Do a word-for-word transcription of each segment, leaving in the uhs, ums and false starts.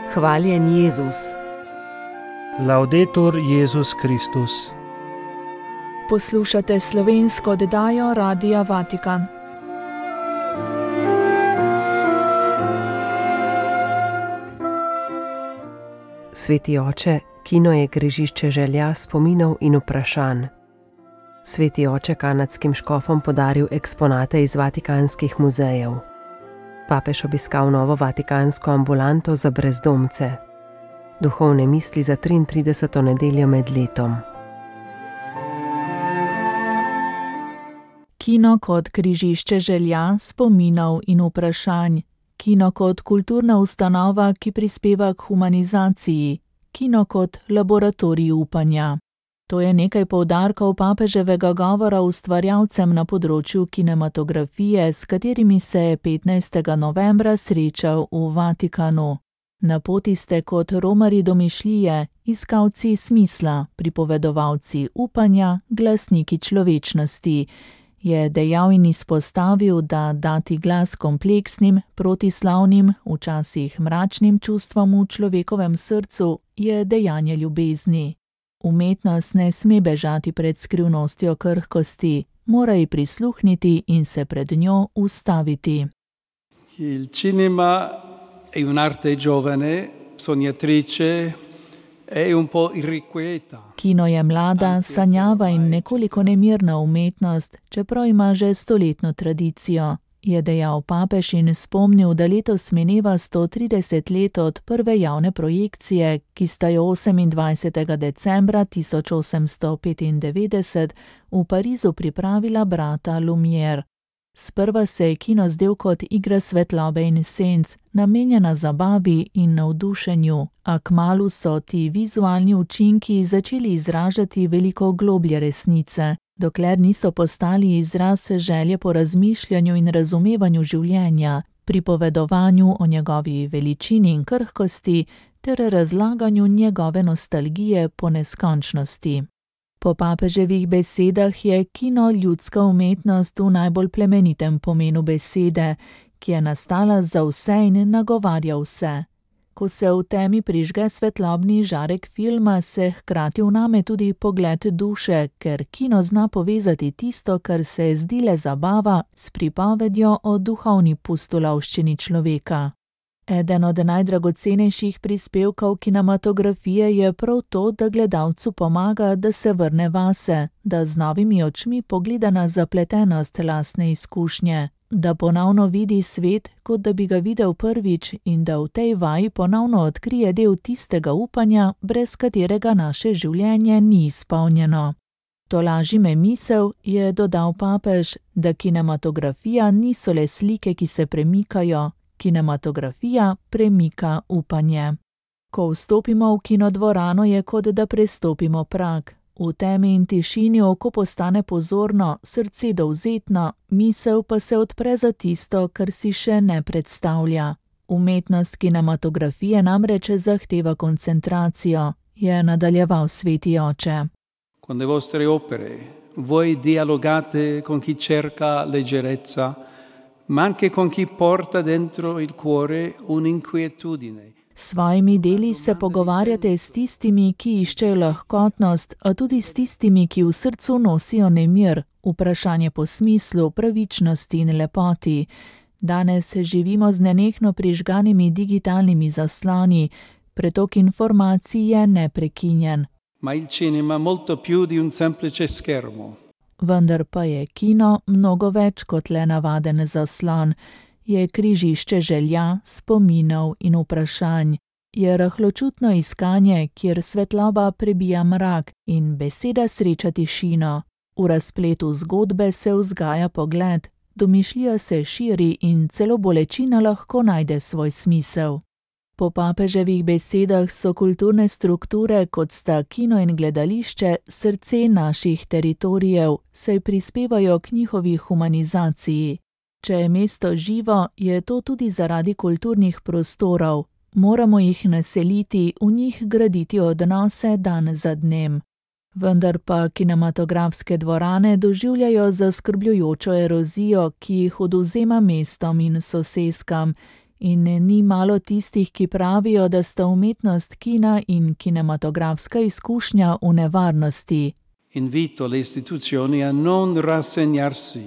Hvaljen Jezus. Laudetur Jezus Kristus. Poslušate slovensko oddajo Radia Vatikan. Sveti oče, kino je križišče želja, spominov in vprašanj. Sveti oče kanadskim škofom podaril eksponate iz vatikanskih muzejev. Papež obiskal novo vatikansko ambulanto za brezdomce. Duhovne misli za triintrideseto nedeljo med letom. Kino kot križišče želja, spominov in vprašanj. Kino kot kulturna ustanova, ki prispeva k humanizaciji. Kino kot laboratorij upanja. To je nekaj poudarkov papeževega govora ustvarjalcem na področju kinematografije, s katerimi se je petnajstega novembra srečal v Vatikanu. Na poti ste kot romarji domišljije, iskalci smisla, pripovedovalci upanja, glasniki človečnosti, je dejal in izpostavil, da dati glas kompleksnim, protislavnim, včasih mračnim čustvom v človekovem srcu je dejanje ljubezni. Umetnost ne sme bežati pred skrivnostjo krhkosti, mora ji prisluhniti in se pred njo ustaviti. Il cinema è un'arte giovane, sognatrice, è un po' irrequieta. Kino je mlada, sanjava in nekoliko nemirna umetnost, čeprav ima že stoletno tradicijo, je dejal papež in spomnil, da letos mineva sto trideset let od prve javne projekcije, ki sta jo osemindvajsetega decembra tisoč osemsto petindevetdeset v Parizu pripravila brata Lumière. Sprva se je kino zdel kot igra svetlobe in senc, namenjena zabavi in navdušenju, a kmalu so ti vizualni učinki začeli izražati veliko globlje resnice, dokler niso postali izraz želje po razmišljanju in razumevanju življenja, pripovedovanju o njegovi veličini in krhkosti ter razlaganju njegove nostalgije po neskončnosti. Po papeževih besedah je kino ljudska umetnost v najbolj plemenitem pomenu besede, ki je nastala za vse in nagovarja vse. Ko se v temi prižge svetlobni žarek filma, se hkrati vname tudi pogled duše, ker kino zna povezati tisto, kar se zdi le zabava, s pripovedjo o duhovni pustolovščini človeka. Eden od najdragocenejših prispevkov kinematografije je prav to, da gledalcu pomaga, da se vrne vase, da z novimi očmi pogleda na zapletenost lastne izkušnje, da ponovno vidi svet, kot da bi ga videl prvič in da v tej vaji ponovno odkrije del tistega upanja, brez katerega naše življenje ni izpolnjeno. To laži me misel, je dodal papež, da kinematografija niso le slike, ki se premikajo, kinematografija premika upanje. Ko vstopimo v kinodvorano, je kot da prestopimo prag. V temi in tišini oko postane pozorno, srce dovzetno, misel pa se odpre za tisto, kar si še ne predstavlja. Umetnost kinematografije namreč zahteva koncentracijo, je nadaljeval sveti oče. Con le vostre opere voi dialogate con chi cerca leggerezza, ma anche con chi porta dentro il cuore un'inquietudine. S svojimi deli se pogovarjate s tistimi, ki iščejo lahkotnost, a tudi s tistimi, ki v srcu nosijo nemir, vprašanje po smislu, pravičnosti in lepoti. Danes živimo z nenehno prižganimi digitalnimi zasloni, pretok informacij je neprekinjen. Ma il cinema molto più di un semplice schermo. Vendar pa je kino mnogo več kot le navaden zaslon, je križišče želja, spominov in vprašanj, je rahločutno iskanje, kjer svetloba prebija mrak in beseda sreča tišino. V razpletu zgodbe se vzgaja pogled, domišljija se širi in celo bolečina lahko najde svoj smisel. Po papeževih besedah so kulturne strukture, kot sta kino in gledališče, srce naših teritorijev, saj prispevajo k njihovi humanizaciji. Če je mesto živo, je to tudi zaradi kulturnih prostorov. Moramo jih naseliti, v njih graditi odnose dan za dnem. Vendar pa kinematografske dvorane doživljajo zaskrbljujočo erozijo, ki jih odvzema mestom in soseskam, In ni malo tistih, ki pravijo, da sta umetnost kina in kinematografska izkušnja v nevarnosti. Invito le istituzioni a non rassegnarsi.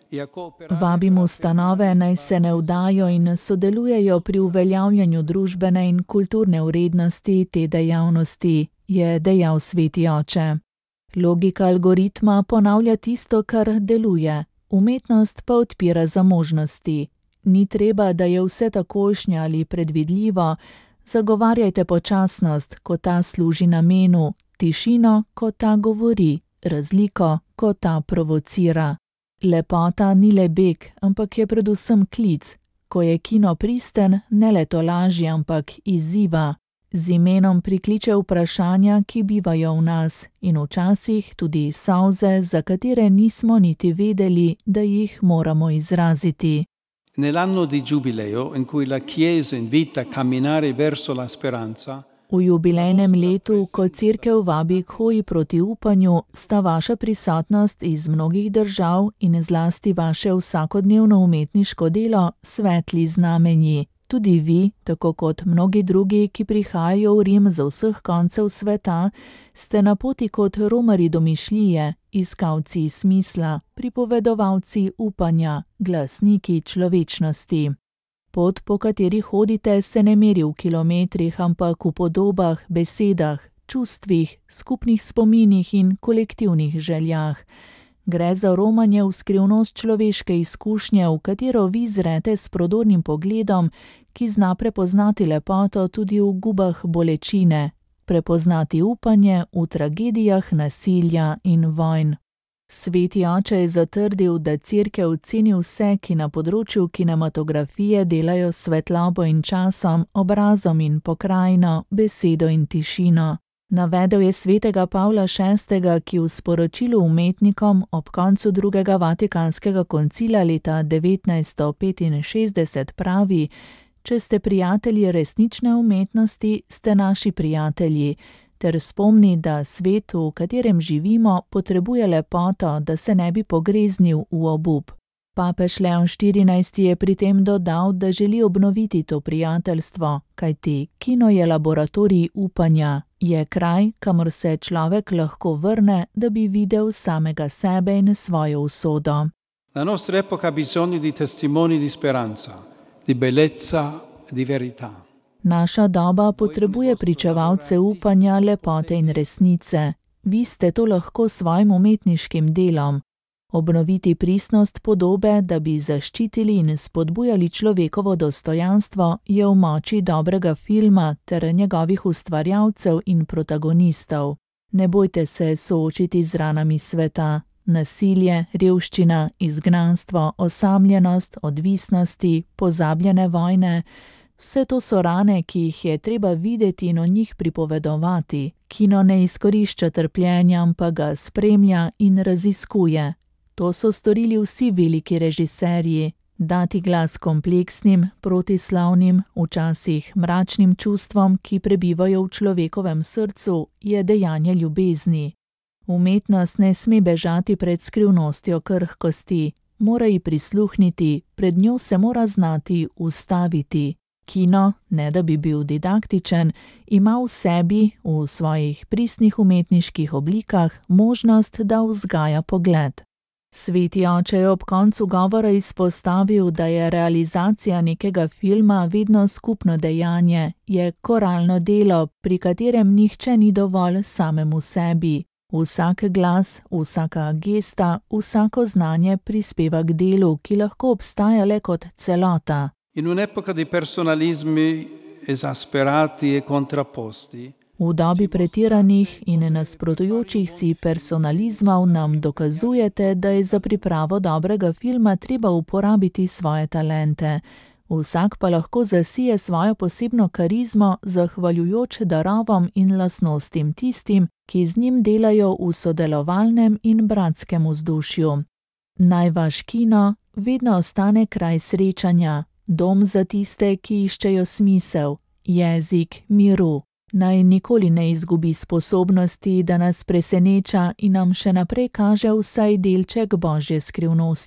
Vabim ustanove, naj se ne vdajo in sodelujejo pri uveljavljanju družbene in kulturne vrednosti te dejavnosti, je dejal sveti oče. Logika algoritma ponavlja tisto, kar deluje, umetnost pa odpira za možnosti. Ni treba, da je vse takošnje ali predvidljivo, zagovarjajte počasnost, ko ta služi namenu, tišino, ko ta govori, razliko, ko ta provocira. Lepota ni le beg, ampak je predvsem klic, ko je kino pristen, ne le tolaži, ampak izziva. Z imenom prikliče vprašanja, ki bivajo v nas, in včasih tudi solze, za katere nismo niti vedeli, da jih moramo izraziti. Nell'anno di giubileo in cui la Chiesa invita a camminare verso la speranza, v jubilejnem letu, ko Cerkev vabi k hoji proti upanju, sta vaša prisotnost iz mnogih držav in zlasti vaše vsakodnevno umetniško delo svetli znamenji. Tudi vi, tako kot mnogi drugi, ki prihajajo v Rim z vseh koncev sveta, ste na poti kot romarji domišljije, iskalci smisla, pripovedovalci upanja, glasniki človečnosti. Pot, po kateri hodite, se ne meri v kilometrih, ampak v podobah, besedah, čustvih, skupnih spominih in kolektivnih željah. Gre za romanje v skrivnost človeške izkušnje, v katero vi zrete s prodornim pogledom, ki zna prepoznati lepoto tudi v gubah bolečine, prepoznati upanje v tragedijah nasilja in vojn. Sveti oče je zatrdil, da Cerkev ceni vse, ki na področju kinematografije delajo s svetlobo in časom, obrazom in pokrajino, besedo in tišino. Navedel je svetega Pavla šestega, ki v sporočilu umetnikom ob koncu drugega vatikanskega koncila leta devetnajststo petinšestdeset pravi: če ste prijatelji resnične umetnosti, ste naši prijatelji, ter spomni, da svet, v katerem živimo, potrebuje lepoto, da se ne bi pogreznil v obup. Papež Leon štirinajsti je pri tem dodal, da želi obnoviti to prijateljstvo, kajti kino je laboratorij upanja, je kraj, kamor se človek lahko vrne, da bi videl samega sebe in svojo usodo. La nostra epoca ha bisogno di testimoni di speranza, di bellezza, di verità. Naša doba potrebuje pričevalce upanja, lepote in resnice. Vi ste to lahko s svojim umetniškim delom. Obnoviti pristnost podobe, da bi zaščitili in spodbujali človekovo dostojanstvo, je v moči dobrega filma ter njegovih ustvarjalcev in protagonistov. Ne bojte se soočiti z ranami sveta. Nasilje, revščina, izgnanstvo, osamljenost, odvisnosti, pozabljene vojne, vse to so rane, ki jih je treba videti in o njih pripovedovati. Kino ne izkorišča trpljenja, ampak ga spremlja in raziskuje. To so storili vsi veliki režiserji. Dati glas kompleksnim, protislavnim, včasih mračnim čustvom, ki prebivajo v človekovem srcu, je dejanje ljubezni. Umetnost ne sme bežati pred skrivnostjo krhkosti, mora ji prisluhniti, pred njo se mora znati ustaviti. Kino, ne da bi bil didaktičen, ima v sebi, v svojih pristnih umetniških oblikah, možnost, da vzgaja pogled. Sveti oče je ob koncu govora izpostavil, da je realizacija nekega filma vedno skupno dejanje, je koralno delo, pri katerem nihče ni dovolj samemu sebi. Vsak glas, vsaka gesta, vsako znanje prispeva k delu, ki lahko obstaja le kot celota. In un'epoca di personalismi esasperati e contrapposti. V dobi pretiranih in nasprotujočih si personalizmov nam dokazujete, da je za pripravo dobrega filma treba uporabiti svoje talente. Vsak pa lahko zasije svojo posebno karizmo, zahvaljujoč darovom in lastnostim tistim, ki z njim delajo v sodelovalnem in bratskem vzdušju. Naj vaš kino vedno ostane kraj srečanja, dom za tiste, ki iščejo smisel, jezik miru. Naj nikoli ne izgubi sposobnosti, da nas preseneča in nam še naprej kaže vsaj delček Božje skrivnosti,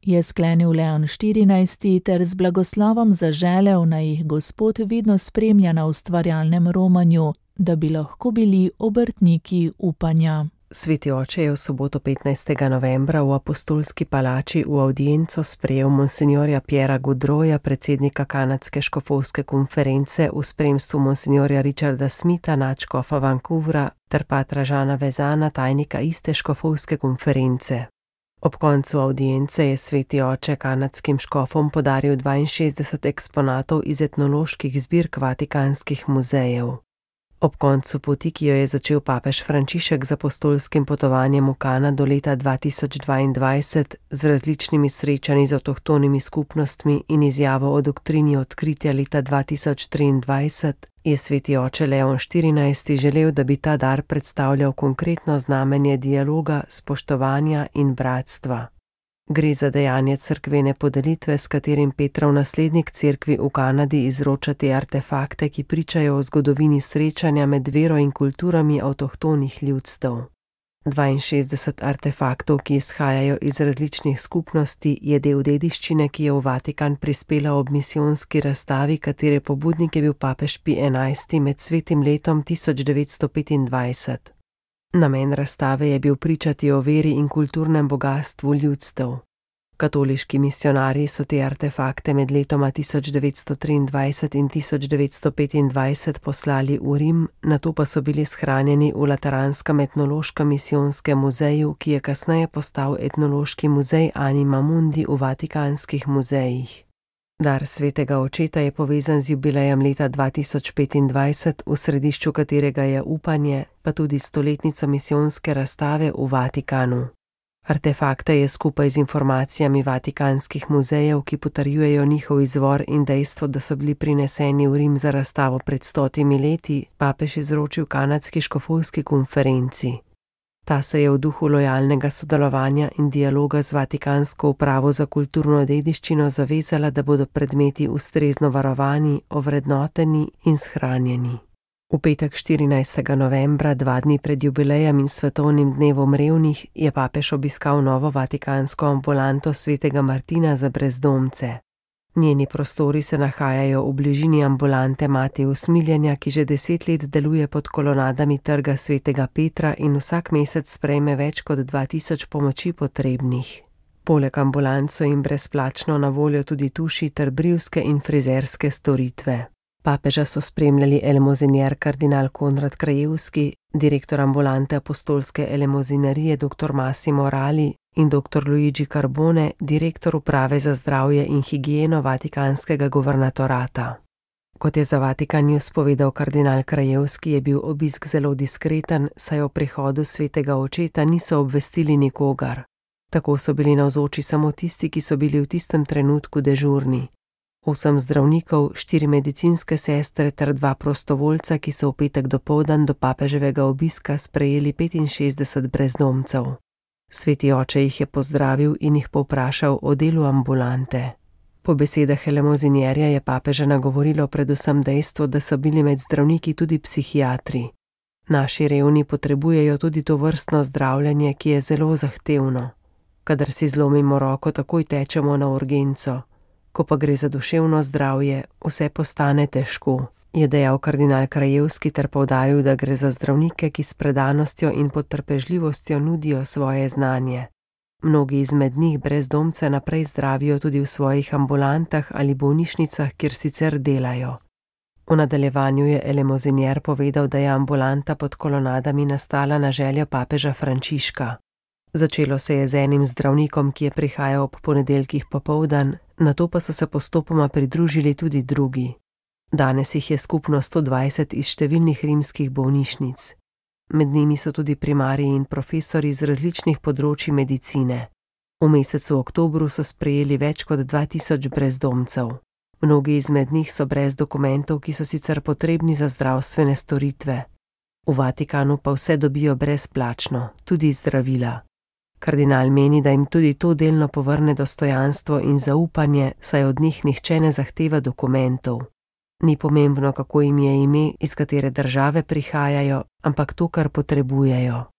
je sklenil Leon štirinajsti ter z blagoslovom zaželel, naj jih Gospod vedno spremlja na ustvarjalnem romanju, da bi lahko bili obrtniki upanja. Sveti oče je v soboto petnajstega novembra v Apostolski palači v avdienco sprejel monsinjorja Piera Goudreauja, predsednika kanadske škofovske konference, v spremstvu monsinjorja Richarda Smitha, nadškofa Vancouvra, ter patra Žana Vezana, tajnika iste škofovske konference. Ob koncu avdience je sveti oče kanadskim škofom podaril dvainšestdeset eksponatov iz etnoloških zbirk vatikanskih muzejev. Ob koncu poti, ki jo je začel papež Frančišek z apostolskim potovanjem v Kanado leta dva tisoč dvaindvajset z različnimi srečanji z avtohtonimi skupnostmi in izjavo o doktrini odkritja leta dva tisoč triindvajset, je sveti oče Leon štirinajsti želel, da bi ta dar predstavljal konkretno znamenje dialoga, spoštovanja in bratstva. Gre za dejanje cerkvene podelitve, s katerim Petrov naslednik cerkvi v Kanadi izroča te artefakte, ki pričajo o zgodovini srečanja med vero in kulturami avtohtonih ljudstev. dvainšestdeset artefaktov, ki izhajajo iz različnih skupnosti, je del dediščine, ki je v Vatikan prispela ob misijonski razstavi, katere pobudnik je bil papež Pij enajsti med svetim letom tisoč devetsto petindvajset. Namen razstave je bil pričati o veri in kulturnem bogastvu ljudstev. Katoliški misionarji so te artefakte med letoma tisoč devetsto triindvajset in tisoč devetsto petindvajset poslali v Rim, nato pa so bili shranjeni v Lateranskem etnološkem misijonskem muzeju, ki je kasneje postal etnološki muzej Anima Mundi v vatikanskih muzejih. Dar svetega očeta je povezan z jubilejem leta dva tisoč petindvajset, v središču katerega je upanje, pa tudi stoletnico misijonske razstave v Vatikanu. Artefakte je skupaj z informacijami vatikanskih muzejev, ki potrjujejo njihov izvor in dejstvo, da so bili prineseni v Rim za razstavo pred stotimi leti, papež izročil kanadski škofovski konferenci. Ta se je v duhu lojalnega sodelovanja in dialoga z vatikansko upravo za kulturno dediščino zavezala, da bodo predmeti ustrezno varovani, ovrednoteni in shranjeni. V petek štirinajstega novembra, dva dni pred jubilejem in svetovnim dnevom revnih, je papež obiskal novo vatikansko ambulanto svetega Martina za brezdomce. Njeni prostori se nahajajo v bližini ambulante Matej Usmiljenja, ki že deset let deluje pod kolonadami trga svetega Petra in vsak mesec sprejme več kot dva tisoč pomoči potrebnih. Poleg ambulant so jim brezplačno na voljo tudi tuši ter brivske in frizerske storitve. Papeža so spremljali elemozinier kardinal Konrad Krajewski, direktor ambulante apostolske elemozinerije dr. Massimo Rali in dr. Luigi Carbone, direktor uprave za zdravje in higieno vatikanskega guvernatorata. Kot je za Vatikan News povedal kardinal Krajewski, je bil obisk zelo diskreten, saj o prihodu svetega očeta niso obvestili nikogar. Tako so bili navzoči samo tisti, ki so bili v tistem trenutku dežurni. Osem zdravnikov, štiri medicinske sestre ter dva prostovoljca, ki so v petek dopoldan do papeževega obiska sprejeli petinšestdeset brezdomcev. Sveti oče jih je pozdravil in jih povprašal o delu ambulante. Po besedah elemozinjerja je papeža nagovorilo predvsem dejstvo, da so bili med zdravniki tudi psihiatri. Naši revni potrebujejo tudi to vrstno zdravljenje, ki je zelo zahtevno. Kadar si zlomimo roko, takoj tečemo na urgenco. Ko pa gre za duševno zdravje, vse postane težko, je dejal kardinal Krajewski ter poudaril, da gre za zdravnike, ki s predanostjo in potrpežljivostjo nudijo svoje znanje. Mnogi izmed njih brezdomce naprej zdravijo tudi v svojih ambulantah ali bolnišnicah, kjer sicer delajo. V nadaljevanju je elemozinjer povedal, da je ambulanta pod kolonadami nastala na željo papeža Frančiška. Začelo se je z enim zdravnikom, ki je prihajal ob ponedeljkih popoldan, nato pa so se postopoma pridružili tudi drugi. Danes jih je skupno sto dvajset iz številnih rimskih bolnišnic. Med njimi so tudi primariji in profesori z različnih področji medicine. V mesecu oktobru so sprejeli več kot dva tisoč brezdomcev. Mnogi izmed njih so brez dokumentov, ki so sicer potrebni za zdravstvene storitve. V Vatikanu pa vse dobijo brezplačno, tudi zdravila. Kardinal meni, da jim tudi to delno povrne dostojanstvo in zaupanje, saj od njih nihče ne zahteva dokumentov. Ni pomembno, kako jim je ime, iz katere države prihajajo, ampak to, kar potrebujejo.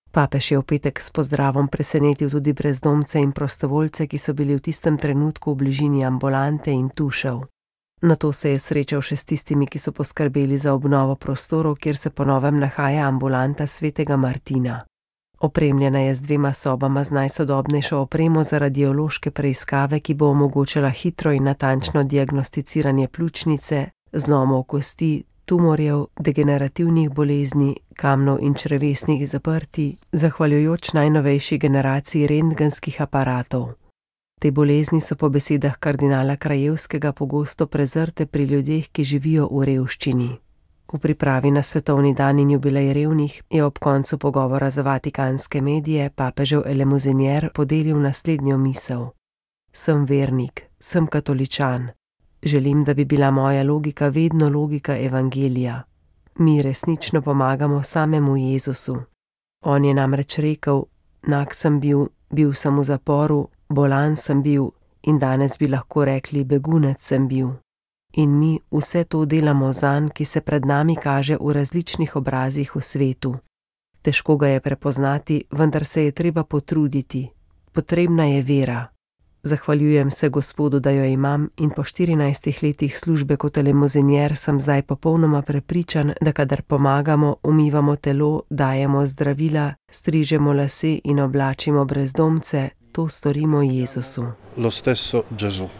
Papež je v petek s pozdravom presenetil tudi brezdomce in prostovoljce, ki so bili v tistem trenutku v bližini ambulante in tušev. Nato se je srečal še s tistimi, ki so poskrbeli za obnovo prostorov, kjer se po novem nahaja ambulanta svetega Martina. Opremljena je z dvema sobama z najsodobnejšo opremo za radiološke preiskave, ki bo omogočala hitro in natančno diagnosticiranje pljučnice, zlomov kosti, tumorjev, degenerativnih bolezni, kamnov in črevesnih zaprtij, zahvaljujoč najnovejši generaciji rentgenskih aparatov. Te bolezni so po besedah kardinala Krajevskega pogosto prezrte pri ljudeh, ki živijo v revščini. V pripravi na svetovni dan in jubilej revnih je ob koncu pogovora za vatikanske medije papežev elemuzinier podelil naslednjo misel. Sem vernik, sem katoličan. Želim, da bi bila moja logika vedno logika evangelija. Mi resnično pomagamo samemu Jezusu. On je namreč rekel, nag sem bil, bil sem v zaporu, bolan sem bil in danes bi lahko rekli, begunec sem bil. In mi vse to delamo zanj, ki se pred nami kaže v različnih obrazih v svetu. Težko ga je prepoznati, vendar se je treba potruditi. Potrebna je vera. Zahvaljujem se Gospodu, da jo imam in po štirinajstih letih službe kot elemuzinier sem zdaj popolnoma prepričan, da kadar pomagamo, umivamo telo, dajemo zdravila, strižemo lase in oblačimo brezdomce, to storimo Jezusu. Lo stesso Gesù.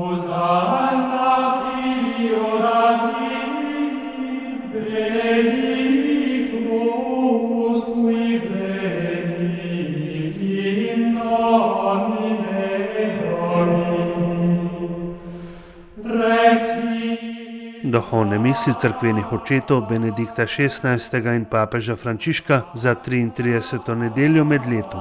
Duhovne misli cerkvenih očetov Benedikta šestnajstega in papeža Frančiška za triintrideseto nedeljo med letom.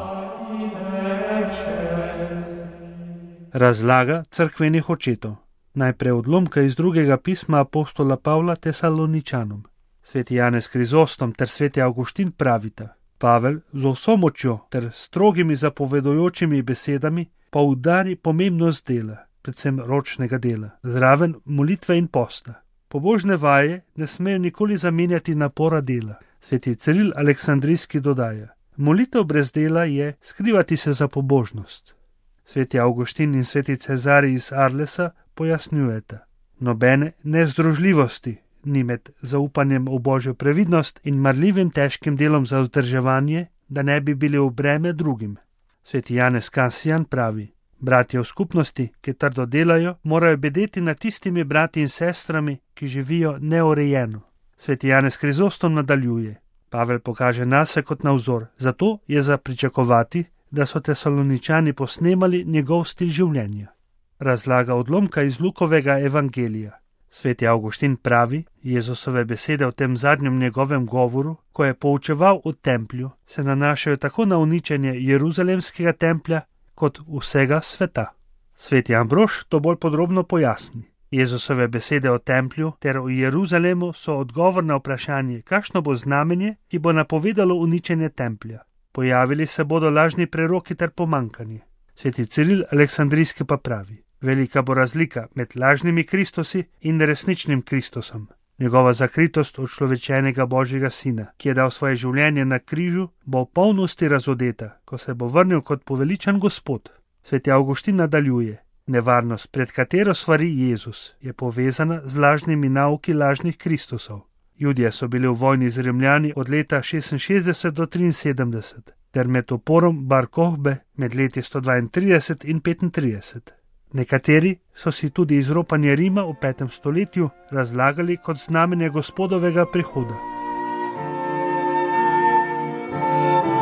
Razlaga cerkvenih očetov. Najprej odlomka iz drugega pisma apostola Pavla Tesaloničanom. Sveti Janez Krizostom ter sveti Avguštin pravita: Pavel z vso močjo ter strogimi zapovedujočimi besedami pa udari pomembnost dela, predvsem ročnega dela, zraven molitve in posta. Pobožne vaje ne smejo nikoli zamenjati napora dela. Sveti Ciril Aleksandrijski dodaja: molitev brez dela je skrivati se za pobožnost. Sveti Avguštin in sveti Cezarij iz Arlesa pojasnjujeta: nobene nezdružljivosti ni med zaupanjem v Božjo previdnost in marljivim težkim delom za vzdrževanje, da ne bi bili v breme drugim. Sveti Janez Kasijan pravi: bratje v skupnosti, ki trdo delajo, morajo bedeti nad tistimi brati in sestrami, ki živijo neurejeno. Sveti Janez Krizostom nadaljuje: Pavel pokaže nase kot na vzor, zato je za pričakovati, da so Tesaloničani posnemali njegov stil življenja. Razlaga odlomka iz Lukovega evangelija. Sveti Avguštin pravi, Jezusove besede v tem zadnjem njegovem govoru, ko je poučeval v templju, se nanašajo tako na uničenje Jeruzalemskega templja, kot vsega sveta. Sveti Ambrož to bolj podrobno pojasni. Jezusove besede o templju ter o Jeruzalemu so odgovor na vprašanje, kakšno bo znamenje, ki bo napovedalo uničenje templja. Pojavili se bodo lažni preroki ter pomankanje. Sveti Ciril Aleksandrijski pa pravi: velika bo razlika med lažnimi Kristusi in resničnim Kristusom. Njegova zakritost učlovečenega Božjega Sina, ki je dal svoje življenje na križu, bo v polnosti razodeta, ko se bo vrnil kot poveličan Gospod. Sveti Avguštin nadaljuje: nevarnost, pred katero svari Jezus, je povezana z lažnimi nauki lažnih Kristusov. Judje so bili v vojni z Rimljani od leta šestinšestdeset do triinsedemdeset, ter med uporom Bar Kohbe med leti sto dvaintrideset in petintrideset. Nekateri so si tudi izropanje Rima v petem stoletju razlagali kot znamenje Gospodovega prihoda.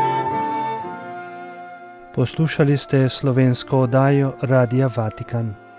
Poslušali ste slovensko oddajo Radia Vatikan.